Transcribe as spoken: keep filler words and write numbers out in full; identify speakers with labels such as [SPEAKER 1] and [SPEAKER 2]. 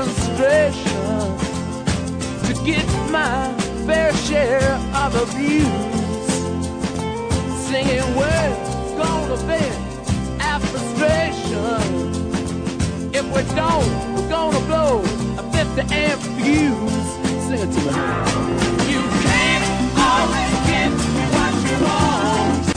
[SPEAKER 1] demonstration to get my fair share of abuse. Singing words gonna vent our frustration. If we don't, we're gonna blow a fifty amp fuse. Sing it to me.